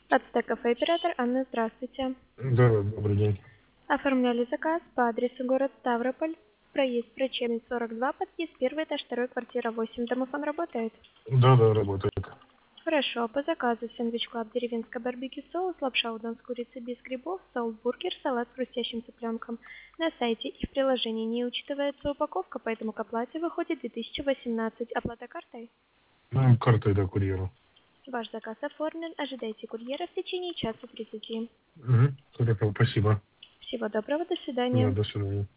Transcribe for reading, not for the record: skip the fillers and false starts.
Ацтек кафе, оператор Анна, здравствуйте. Да, добрый день. Оформляли заказ по адресу город Ставрополь, проезд Врачебный 42, подъезд 1 этаж 2, квартира 8. Домофон работает? Да, работает. Хорошо, по заказу сэндвич клаб, деревенское барбекю соус, лапша удон с курицей без грибов, соус-бургер, салат с хрустящим цыпленком. На сайте и в приложении не учитывается упаковка, поэтому к оплате выходит 2018. Оплата картой? Ну, картой до курьера. Ваш заказ оформлен. Ожидайте курьера в течение часа 30. Угу. Хорошо, спасибо. Всего доброго, до Да, свидания. до свидания.